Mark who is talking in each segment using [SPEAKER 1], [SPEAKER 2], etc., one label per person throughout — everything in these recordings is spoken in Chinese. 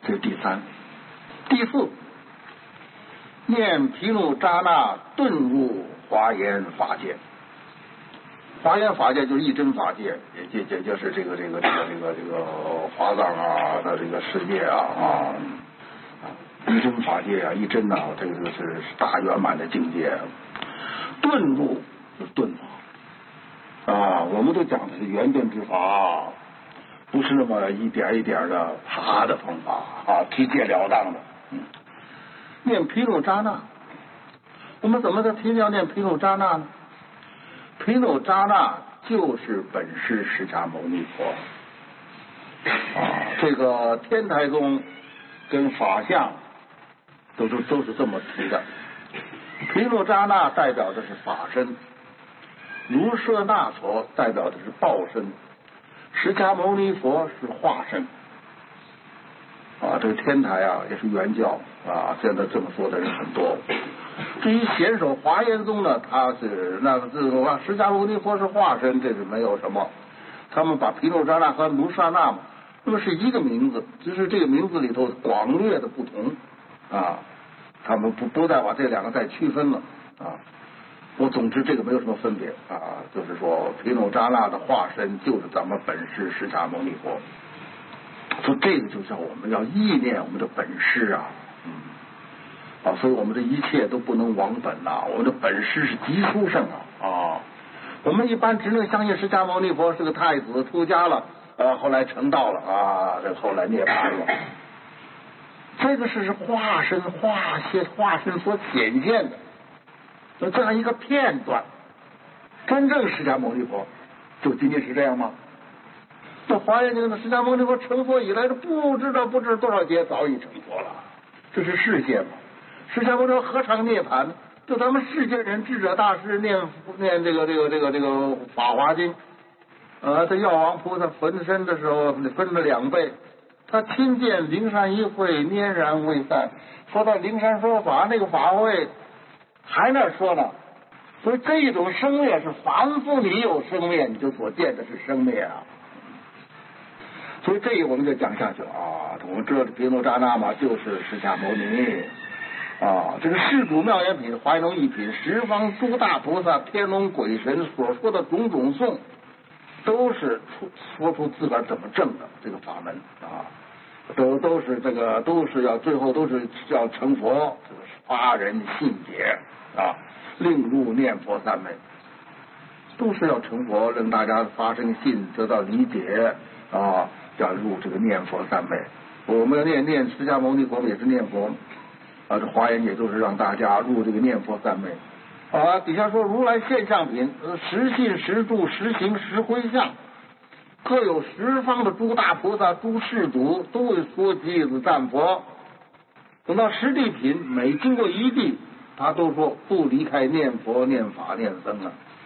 [SPEAKER 1] 这是第三。第四，念毗卢扎那顿入华严法界。华严法界就是一真法界，也就是这个华藏啊的这个世界啊，一真法界啊，一真啊，这个是大圆满的境界。顿入就是顿法啊，我们都讲的是圆顿之法，不是那么一点一点的爬的方法啊，直截了当的。念毗卢扎那，我们怎么提要念毗卢扎那呢？毗卢扎那就是本师释迦牟尼佛啊，这个天台宗跟法相都是这么提的。毗卢扎那代表的是法身，卢舍那佛代表的是报身，释迦牟尼佛是化身啊。这个天台啊也是原教啊，现在这么说的人很多。至于显首华严宗呢，他是那个释迦牟尼佛是化身，这是没有什么。他们把毗卢扎那和卢舍那嘛，那么是一个名字，只是这个名字里头广略的不同啊。他们不再把这两个再区分了啊。总之这个没有什么分别啊，就是说毗卢扎那的化身就是咱们本师释迦牟尼佛。所以这个就叫我们要意念我们的本师啊。所以我们这一切都不能忘本呐，我们的本师是极殊胜啊！我们一般只能相信释迦牟尼佛是个太子，出家了，后来成道了啊，这后来涅槃了。这个是化身所显现的这样一个片段。真正释迦牟尼佛就仅仅是这样吗？这华严经的释迦牟尼佛成佛以来，不知道多少劫早已成佛了，这是世界嘛。释迦牟尼佛何尝涅槃呢？就咱们世间人，智者大师念这个法华经，在药王菩萨分身的时候分了2倍，他亲见灵山一会，拈然未散。说到灵山说法那个法会，还那说呢。所以这种生灭是凡夫你有生灭，你就所见的是生灭啊。所以这一我们就讲下去了啊。我们知道毗卢扎那嘛，就是释迦牟尼。这个世主妙严品华严经一品，十方诸大菩萨天龙鬼神所说的种种颂，都是说出自个儿怎么证的这个法门啊，都是这个都是要最后都是要成佛，这个发人信解啊，令入念佛三昧，都是要成佛，让大家发生信，得到理解啊，要入这个念佛三昧。我们念释迦牟尼佛也是念佛。这华严也就是让大家入这个念佛三昧底下说如来现象品，实信实住实行实回向，各有十方的诸大菩萨诸世祖都会说偈子赞佛。等到实地品，每经过一地，他都说不离开念佛念法念僧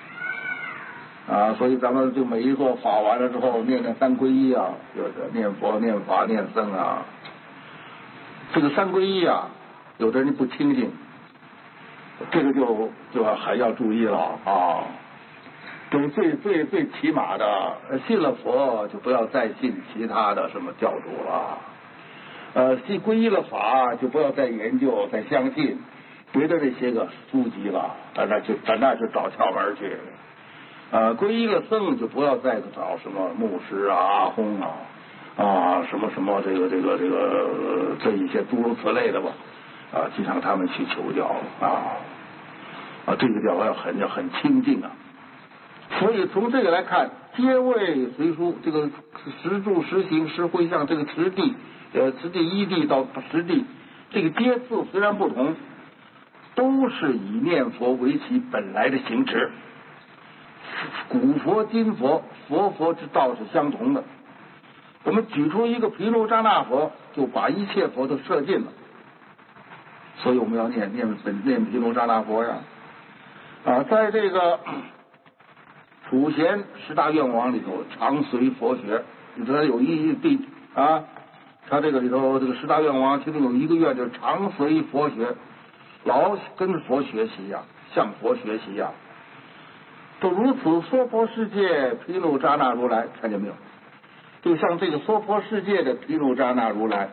[SPEAKER 1] 所以咱们就每一座法完了之后念三皈依就是念佛念法念僧这个三皈依有的人不清净，这个就还要注意了这是最起码的，信了佛就不要再信其他的什么教主了，皈依了法就不要再研究再相信别的这些个书籍了，在那去找窍门去。皈依了僧就不要再找什么牧师阿訇什么这一些诸如此类的吧。去向他们去求教这个叫要很清净所以从这个来看，皆为随书，这个实住实行实回向，这个实地一地到实地，这个阶次虽然不同，都是以念佛为其本来的行持。古佛今佛佛之道是相同的。我们举出一个毗卢扎那佛，就把一切佛都摄尽了。所以我们要念毗卢扎那佛在这个普贤十大愿王里头，常随佛学，你知道有一地他这个里头这个十大愿王其中有一个愿就是常随佛学，老跟佛学习向佛学习都如此娑婆世界毗卢扎那如来，看见没有？就像这个娑婆世界的毗卢扎那如来，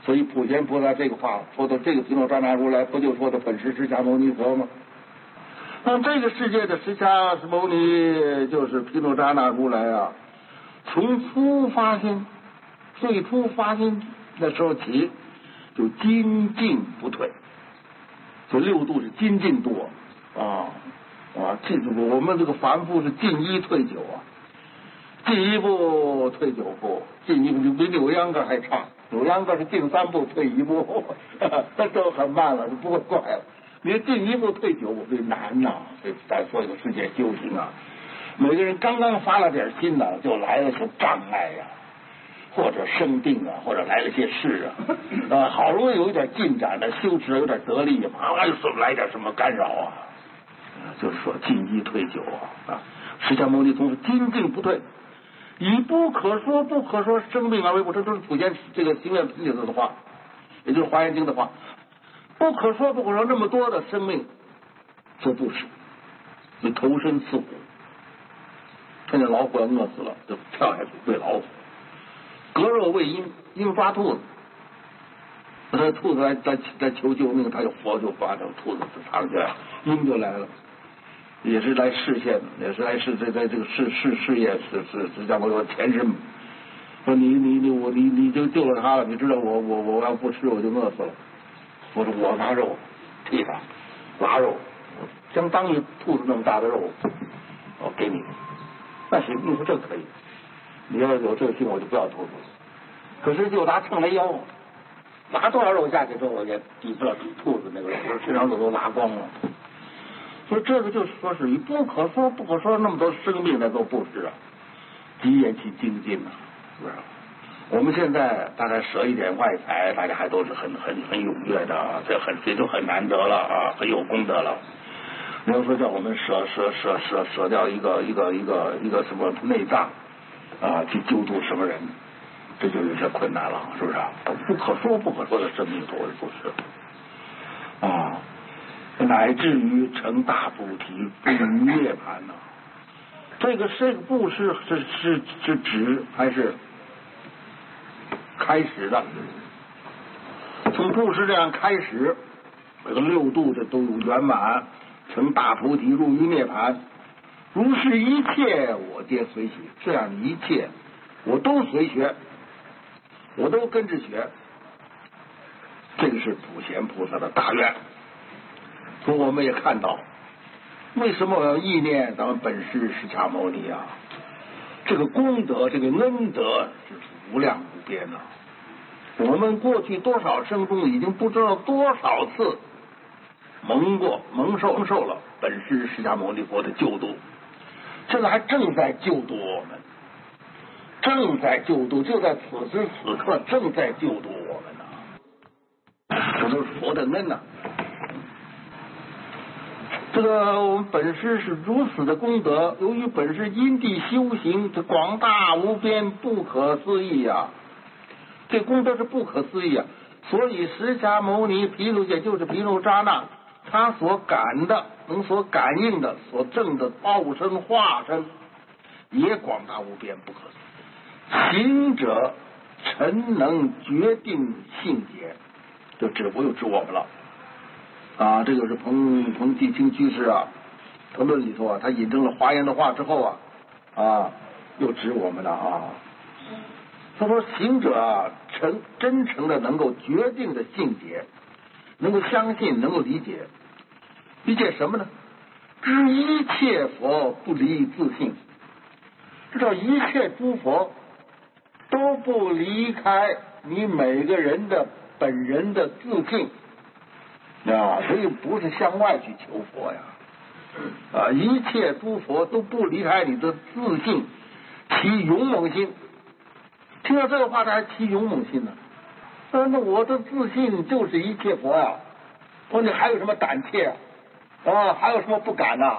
[SPEAKER 1] 所以普贤菩萨这个话说的，这个毗卢遮那如来不就说的本师释迦牟尼佛吗？那这个世界的释迦牟尼就是毗卢遮那如来啊，从初发心，最初发心的时候起，就精进不退。这六度是精进度啊，这我们这个凡夫是进一退九啊，进一步退九步，进一步就比扭秧歌还差。扭秧歌是进3步退1步，那都很慢了，就不会怪了。你进1步退9步，这难呐！咱说这个世界修行啊，每个人刚刚发了点心呢，就来了些障碍呀，或者生病啊，或者来了些事啊，好容易有一点进展的，修持有点得力，马上就来点什么干扰啊，就是说进1退9啊，释迦牟尼宗是精进不退。以不可说不可说生命而为不，这都是普贤这个行愿品里头的话，也就是华严经的话。不可说不可说，那么多的生命做布施，你投身刺虎，看见老虎要饿死了，就跳下去喂老虎；割肉喂鹰，鹰抓兔子，那兔子在求救命，他就佛就把这兔子藏起来，鹰就来了。也是来示现的，也是来在这个事业是释迦牟尼前身。说你就救了他了，你知道我要不吃我就饿死了。我说我拿肉替他拉肉，相当于兔子那么大的肉，我给你。那行，你说这可以，你要有这个心，我就不要兔子。可是就拿秤来腰，拿多少肉下去之后，我也抵不了兔子那个肉，身上都拉光了。所以这个就是说是以不可说不可说那么多生命在做布施啊，极言其精进啊，是不是？我们现在大概舍一点外财，大家还都是很踊跃的，这就很难得了啊，很有功德了。你要说叫我们舍掉一个什么内脏啊，去救度什么人，这就有些困难了，是不是？不可说不可说的生命做布施啊。乃至于成大菩提，入于涅槃呢？这个布施是指还是开始的？从布施这样开始，这个6度这都有圆满，成大菩提，入于涅槃。如是一切，我皆随喜。这样的一切，我都随学，我都跟着学。这个是普贤菩萨的大愿。所以我们也看到，为什么我要意念咱们本师释迦牟尼啊？这个功德，这个恩德是无量无边的。我们过去多少生中已经不知道多少次蒙受了本师释迦牟尼佛的救度，现在还正在救度我们，正在救度，就在此时此刻正在救度我们呢。这都是佛的恩呐。这个我们本师是如此的功德，由于本师因地修行，这广大无边，不可思议啊！这功德是不可思议啊！所以释迦牟尼毗卢也就是毗卢遮那，他所感的、所感应的、所证的报身化身，也广大无边，不可思议。行者诚能决定性解，就指不用指我们了。啊，这就是彭继清居士啊，他论里头啊，他引证了华严的话之后啊，又指我们了啊。他说行者啊，真诚的能够决定的信解，能够相信，能够理解什么呢？知一切佛不离自性，知道一切诸佛都不离开你每个人的本人的自性。所以不是向外去求佛呀，一切诸佛都不离开你的自性，起勇猛心。听到这个话，他还起勇猛心呢？那我的自信就是一切佛呀，说你还有什么胆怯啊？还有什么不敢呐？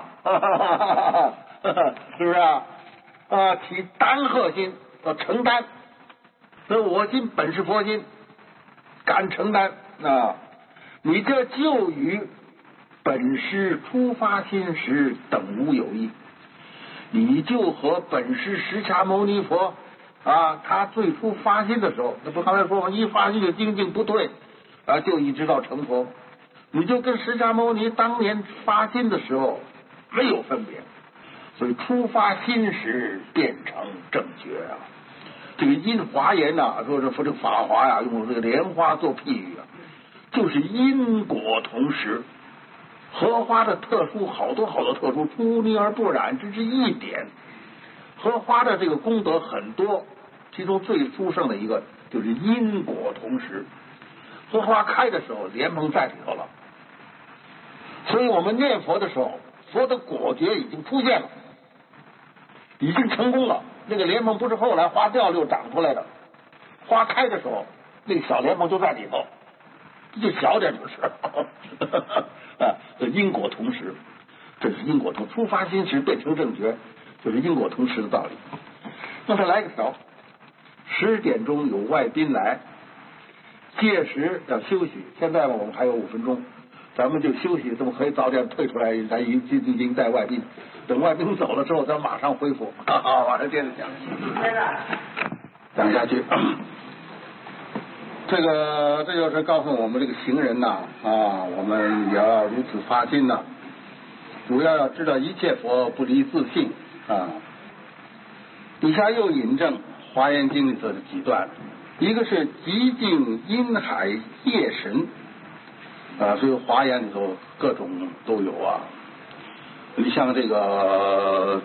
[SPEAKER 1] 是不是啊？起担荷心，承担。所以我今本是佛心，敢承担啊！你这就与本师初发心时等无有异，你就和本师释迦牟尼佛啊，他最初发心的时候，那不刚才说吗？一发心就精进不退啊，就一直到成佛。你就跟释迦牟尼当年发心的时候没有分别，所以初发心时变成正觉啊。这个因华严呐，说这这法华呀，用这个莲花做譬喻啊，就是因果同时。荷花的特殊，好多好多特殊，出泥而不染，这是一点。荷花的这个功德很多，其中最殊胜的一个就是因果同时。荷花开的时候，莲蓬在里头了，所以我们念佛的时候，佛的果觉已经出现了，已经成功了。那个莲蓬不是后来花掉了又长出来的，花开的时候，那个小莲蓬就在里头，就小点就是啊，因果同时，这是因果同初发心时变成正觉，就是因果同时的道理。那么来个条，10点钟有外宾来，届时要休息。现在呢，我们还有5分钟，咱们就休息，怎么可以早点退出来？咱已经带外宾，等外宾走了之后，咱马上恢复，马上接着讲。讲下去。这就是告诉我们这个行人呐我们也要如此发心呐。主要知道一切佛不离自性啊。底下又引证《华严经》里头的几段，一个是极尽因海业神所以华严里头各种都有啊。你像这个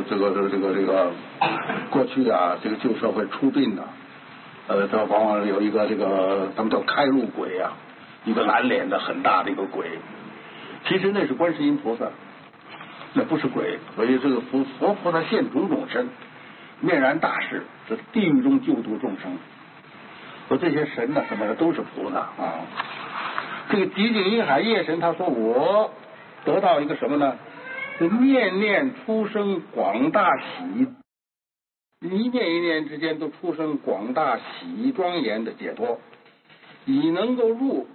[SPEAKER 1] 过去啊，这个旧社会出殡的。这往往有一个这个他们叫开路鬼啊，一个蓝脸的很大的一个鬼，其实那是观世音菩萨，那不是鬼。所以这个佛菩萨现种种身，面然大士，这地狱中救度众生。和这些神呢什么的都是菩萨啊。这个极尽因海业神，他说我得到一个什么呢？念念出生广大喜。一念一念之间都出生广大喜庄严的解脱，已能够入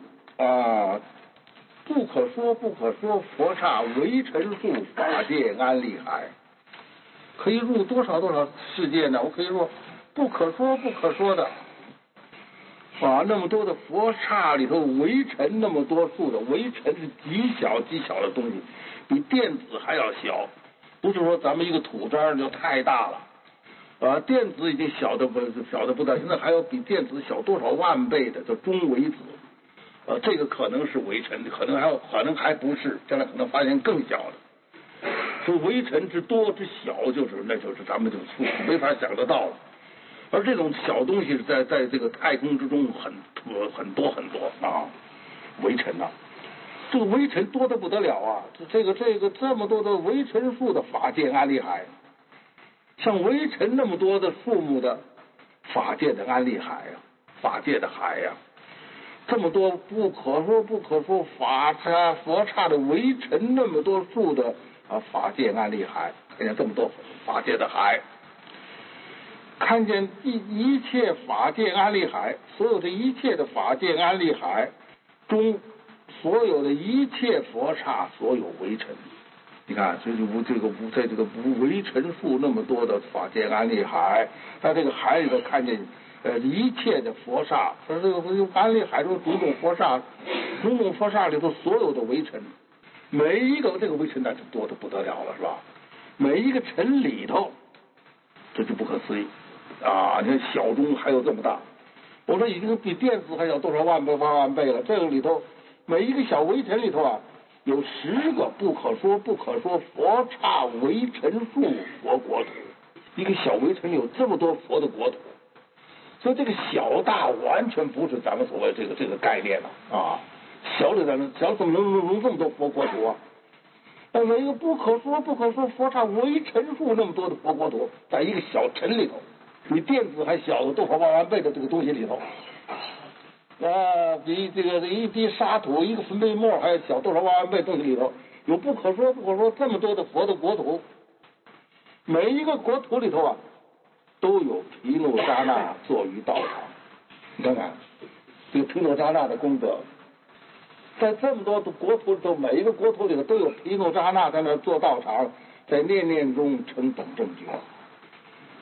[SPEAKER 1] 不可说不可说佛刹唯尘数法界安立海。可以入多少多少世界呢？我可以说不可说不可说的那么多的佛刹里头微尘，那么多数的微尘是极小极小的东西，比电子还要小，不是说咱们一个土渣就太大了。电子已经小的不得，现在还有比电子小多少万倍的叫中微子，这个可能是微尘，可能还不是，将来可能发现更小的。所以微尘之多之小，那就是咱们就没法想得到了。而这种小东西在这个太空之中很多微尘啊，这个微尘多得不得了啊！这么多的微尘数的法界安立海。像微尘那么多的数目的法界的安立海啊，法界的海呀，这么多不可说不可说佛刹的微尘那么多数的法界安立海，看见这么多法界的海，看见一切法界安立海，所有的一切的法界安立海中，所有的一切佛刹，所有微尘。你看，在这个无微尘数那么多的法界安立海，在这个海里头看见一切的佛刹，说这个安立海中种种佛刹里头所有的微尘，每一个这个微尘那就多得不得了了，是吧？每一个尘里头，这就不可思议你看小中还有这么大，我说已经比电子还小多少万倍了。这个里头每一个小微尘里头有10个不可说不可说佛刹微尘数佛国土，一个小微尘里有这么多佛的国土，所以这个小大完全不是咱们所谓这个概念了小里头小怎么能这么多佛国土每一个不可说不可说佛刹微尘数那么多的佛国土，在一个小尘里头，比电子还小的多少万倍的这个东西里头。比这个一滴沙土一个粉贝沫还要小多少万倍东西里头，有不可说不可说这么多的佛的国土，每一个国土里头都有毗卢遮那坐于道场。你看看这个毗卢遮那的功德，在这么多的国土里头，每一个国土里头都有毗卢遮那在那做道场，在念念中成等正觉。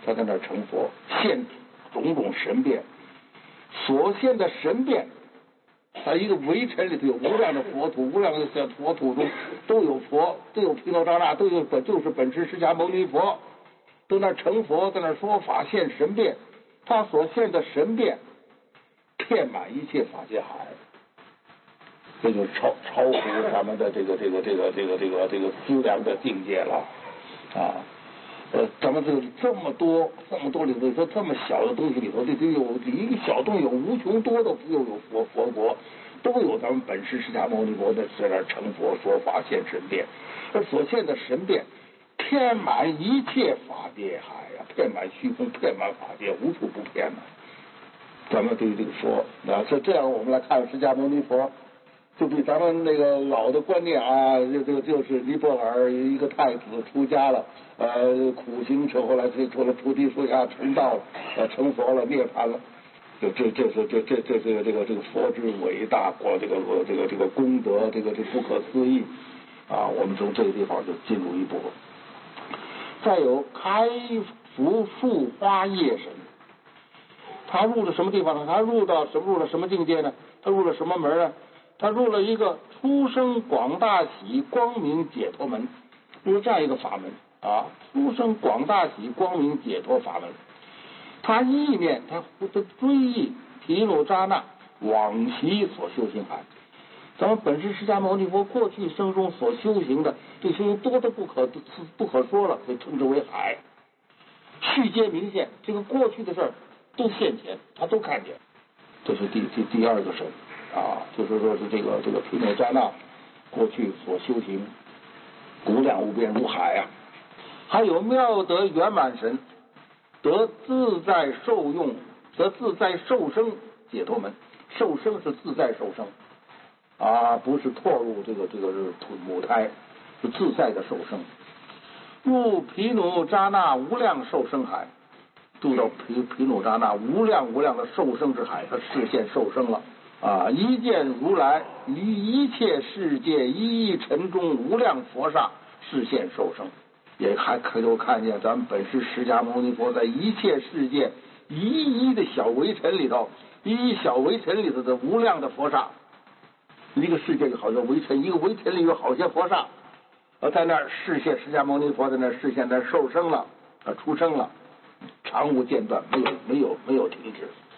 [SPEAKER 1] 他在那儿成佛，现种种神变，所现的神变，在一个微尘里头有无量的佛土，无量的佛土中都有佛，都有毗卢遮那，都有就是本师释迦牟尼佛，都那成佛，在那说法现神变，他所现的神变遍满一切法界海，这就超乎咱们的这个思量的境界了啊！咱们这么多里头，说这么小的东西里头，这就有一个小洞有无穷多的，又有佛国，都有咱们本师释迦牟尼佛在那成佛说法现神变，而所现的神变遍满一切法界海呀，遍满虚空，遍满法界，无处不遍呢。咱们对这个说啊，这样我们来看释迦牟尼佛。就比咱们那个老的观念啊，就是尼泊尔一个太子出家了，苦行之后来出了菩提树下成道了，成佛了，涅槃了。这个佛之伟大，这个功德，这不可思议啊！我们从这个地方就进入一步。再有开福树花叶神，他入了什么地方呢？他入了什么境界呢？他入了什么门呢？他入了一个出生广大喜光明解脱门，入这样一个法门啊，出生广大喜光明解脱法门。他意念，他追忆毗卢遮那往昔所修行海，咱们本师释迦牟尼佛过去生中所修行的，这修行多的不可说了，可以称之为海。续皆明现，这个过去的事儿都现前，他都看见。这是第二个神。啊，就是说是这个毗卢遮那过去所修行无量无边如海啊，还有妙德圆满神，得自在受用，得自在受生解脱门。受生是自在受生啊，不是堕入这个母胎，是自在的受生。入毗卢遮那无量受生海，渡到毗卢遮那无量的受生之海，他视现受生了。啊！一见如来于一切世界一一尘中无量佛刹示现受生，也还可以看见咱们本师释迦牟尼佛在一切世界一的小微尘里头，小微尘里头的无量的佛刹，一个世界有好多微尘，一个微尘里有好些佛刹，在那儿示现释迦牟尼佛在那儿示现，那受生了，出生了，常无间断，没有停止。